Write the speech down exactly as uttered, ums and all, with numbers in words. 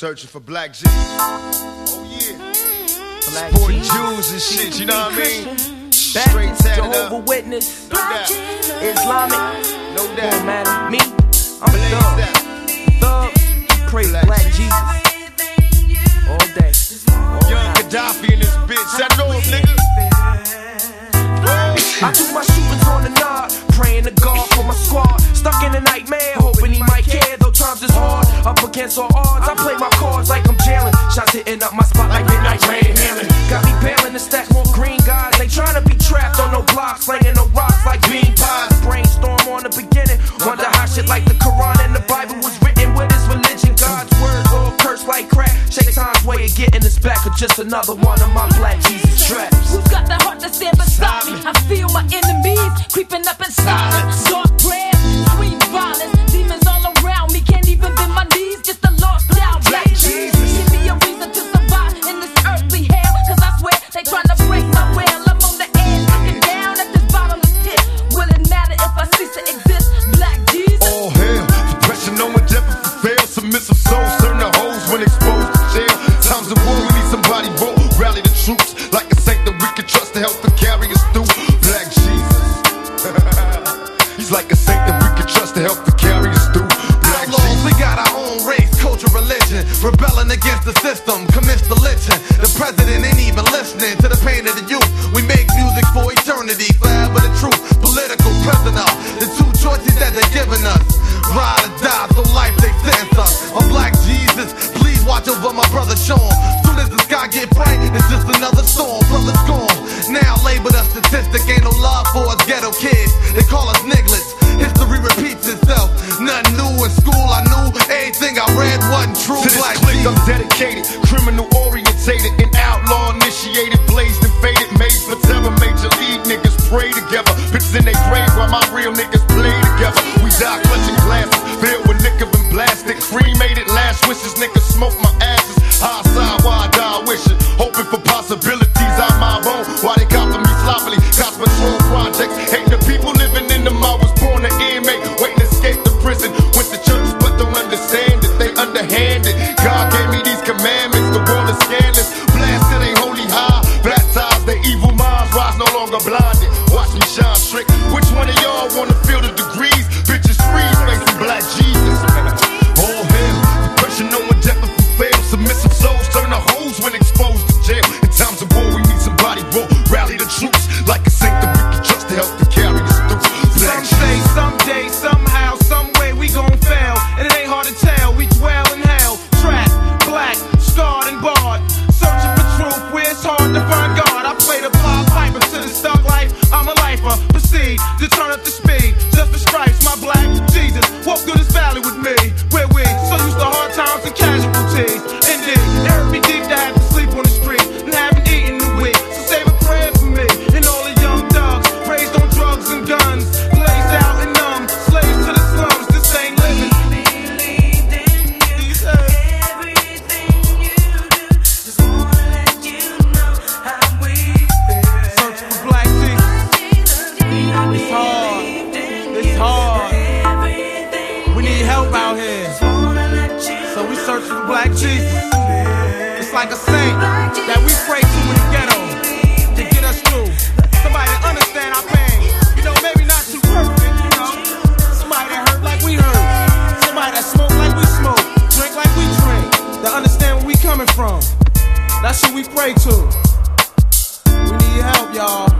Searching for black Jews. Oh yeah. Black Sporting Jews and shit, you know what I mean? Straight tatted up. Jehovah's Witness, no doubt. Islamic, no doubt. Don't matter. Me, I'm a thug. Thug, praise black, black Jesus. All day. All Young Gaddafi in this bitch. Set it off, nigga. I do my shootings on the nod, praying to God for my squad. Stuck in a nightmare, hoping he might care. Though times is hard, up against all odds. I play my cards like I'm jailing. Shots hitting up my spot like midnight rain hailing. Got me bailing to stack more green guys. They trying to be trapped on no blocks, slinging no rocks like bean pies. Brainstorm on the beginning, wonder how shit like the Quran and the Bible was written with his religion. God's word all cursed like crack. Shaitan's way of getting us back, or just another one of my black Jesus traps. Who's got the heart to stand beside me? I feel my enemies creeping up in silence. Dark prayer, sweet violence. Demons all around me, can't even bend my knees. Just a lost child. Black Jesus, give me a reason to survive in this earthly hell. Cause I swear they trying to break my will. I'm on the edge, looking down at this bottomless pit. Will it matter if I cease to exist? Black Jesus. All hell, suppression, no endeavor to fail. Submissive souls turn to hoes when exposed to jail. Times of war, we need somebody bold. Rally the troops like a saint that we can trust to help to carry us through. Black Jesus. He's like a saint that we can trust to help to carry us through. Black Outlaws, we got our own race, culture, religion. Rebelling against the system, commits the lynching. The president ain't even listening to the pain of the youth. We make music for eternity, forever the truth. Political prisoner, the two choices that they're giving us. Ride or die, so life they sentence us. I'm Black Jesus, please watch over my brother Sean. Soon as the sky get bright, it's just another storm. Brother's gone, now labeled a statistic. Ain't no love for us ghetto kids, they call us nigglets. History repeats itself, nothing new in school. I knew everything I read wasn't true. To this Black clique Jesus. I'm dedicated, criminal orientated, and outlaw initiated, blazed and faded, made for terror. Major league niggas pray together, bitches in their grave while my real niggas play together. We die clutching glasses, filled with liquor and blasted, cremated. Last wishes, niggas smoke my ashes. High side, why I die wishing, hoping for possibilities out my own. Why they copy me sloppily? Cops patrol projects, hating the people living in them. I was born an inmate, waiting to escape the prison. Went to church but don't understand it, they underhanded. God gave me these commandments, the world is scandalous. Blasted ain't holy high, baptized their evil minds, rise no longer blinded. Watch me shine trick. Which one of y'all wanna feel the degrees? Bitches freeze, facing Black Jesus. All hell, depression, no endeavor to fail. Submissive souls turn to hoes when exposed to jail. In times of war, we need somebody raw. Rally the troops like a saint that we can trust to help to carry us through. Some say, someday, somehow, some way we gon' fail. And it ain't hard to tell, we dwell in hell. Trapped, black, scarred and barred. Searching for truth where it's hard to find God. I play the Pied Piper to the stuck life. I'm a lifer, proceed to turn up the speed. Just the stripes, my Black Jesus. Walk through this valley with me, where we so used to hard times and casualties. Indeed, it hurt me deep to have to sleep on the street and haven't eaten in a week. So save a prayer for me and all the young thugs raised on drugs and guns, blazed out and numb, slaves to the slums. This ain't living. Searching for Black Jesus. It's hard. It's hard. We need help out here. So we searching for Black Jesus. It's like a saint that we pray to in the ghetto to get us through. Somebody that understand our pain. You know, maybe not too perfect, you know. Somebody that hurt like we hurt. Somebody that smoke like we smoke. Drink like we drink. That understand where we coming from. That's who we pray to. We need help, y'all.